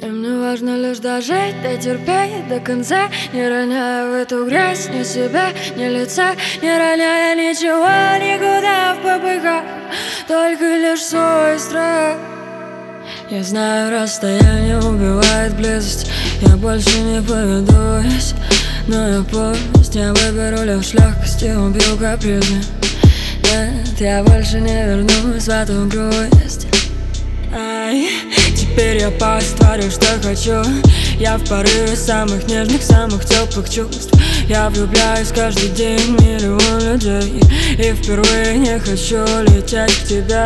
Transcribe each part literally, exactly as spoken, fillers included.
И мне важно лишь дожить, дотерпеть до конца, не роняя в эту грязь ни себя, ни лица, не роняя ничего никуда в попыхах, только лишь свой страх. Я знаю, расстояние убивает близость, я больше не поведусь, но я пусть я выберу лишь легкость и убью капризы. Нет, я больше не вернусь в эту грусть. Ай, теперь я постарю, что хочу. Я в порыве самых нежных, самых теплых чувств. Я влюбляюсь каждый день в миллион людей, и впервые не хочу лететь к тебе.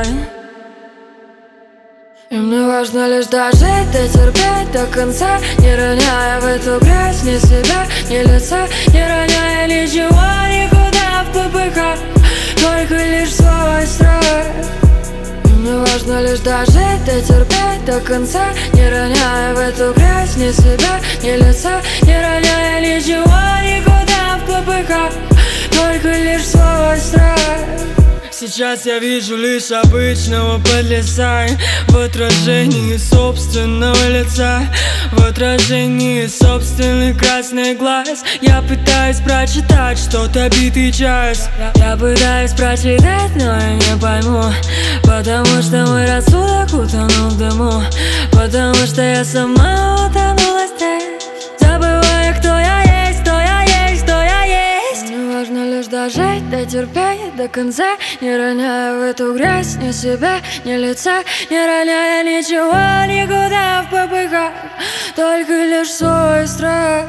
И мне важно лишь дожить, дотерпеть до конца, не роняя в эту грязь ни себя, ни лица, не роняя ничего никуда в попыхах, только лишь свой страх. И мне важно лишь дожить, дотерпеть до конца, не роняя в эту грязь ни себя, ни лица, не роняя ничего никуда в попыхах, только лишь свой страх. Сейчас я вижу лишь обычного подлеца в отражении собственного лица, в отражении собственных красных глаз. Я пытаюсь прочитать что-то битый час. Я, я пытаюсь прочитать, но я не пойму, потому что мой рассудок утонул в дыму, потому что я сама утонула здесь, забывая, кто я есть, кто я есть, кто я есть. Мне важно лишь дожить, дотерпеть до конца, не роняя в эту грязь ни себя, ни лица, не роняя ничего никуда в попыхах, только лишь свой страх.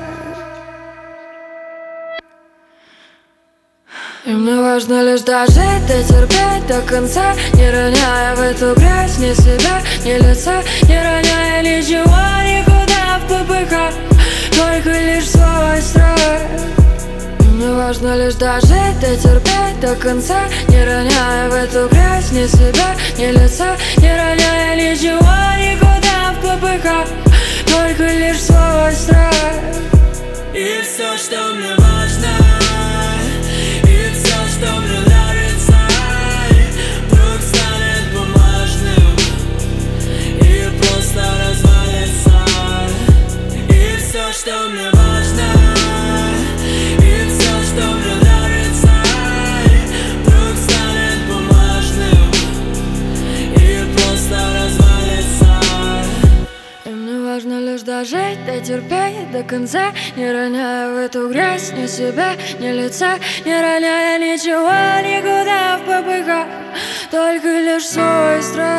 И мне важно лишь дожить, дотерпеть до конца, не роняя в эту грязь ни себя, ни лица, не роняя ничего никуда в попыхах, только лишь свой страх. Мне важно лишь дожить, дотерпеть до конца, не роняя в эту грязь ни себя, ни лица, не роняя ничего никуда в попыхах, только лишь свой страх. И все, что мне важно, и все, что мне нравится, вдруг станет бумажным и просто развалится. И все, что мне важно, важно лишь дожить, дотерпеть до конца, не роняя в эту грязь ни себя, ни лица, не роняя ничего никуда в попыхах, только лишь свой страх.